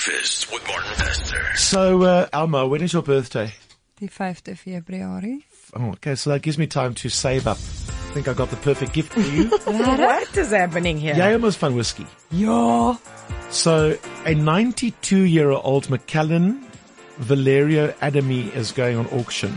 Breakfast with Martin Bester. So, Alma, when is your birthday? Die 5de Februarie. Oh, okay, so that gives me time to save up. I think I got the perfect gift for you. What is happening here? Jy almost van whiskey. Ja. So, a 92-year-old Macallan Valerio Adami is going on auction.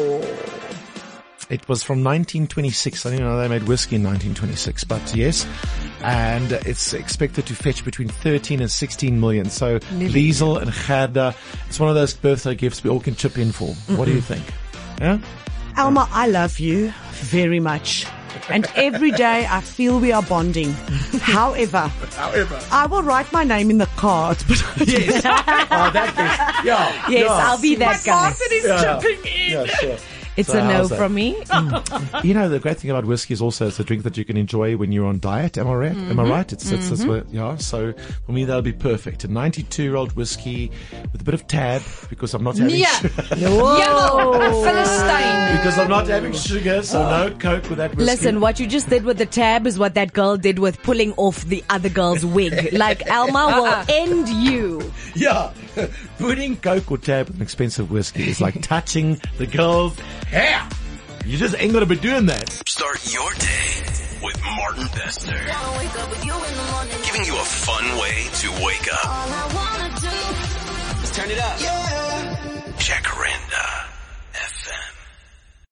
It was from 1926. I didn't know they made whiskey in 1926, but yes. And it's expected to fetch between 13 and 16 million. So, Liesel and Gerda, it's one of those birthday gifts we all can chip in for. What do you think? Yeah? Alma, I love you very much. And every day I feel we are bonding. However, I will write my name in the card. Yes. Oh, that thing. Yeah. Yes, I'll be that guy. Martin is chipping in. Yeah, sure. It's So a no how's that? from me. You know, the great thing about whiskey is also it's a drink that you can enjoy when you're on diet. Am I right? Am I right? It's what, yeah. So for me, that'll be perfect. A 92-year-old whiskey with a bit of tab because I'm not having sugar. Philistine. Because I'm not having sugar, so no Coke with that whiskey. Listen, what you just did with the tab is what that girl did with pulling off the other girl's wig. Like, Alma will end you. Yeah. Putting Coke or tab with an expensive whiskey is like touching the girl's hair. You just ain't gonna be doing that. Start your day with Martin Bester. Giving you a fun way to wake up. Turn it up. Jacaranda.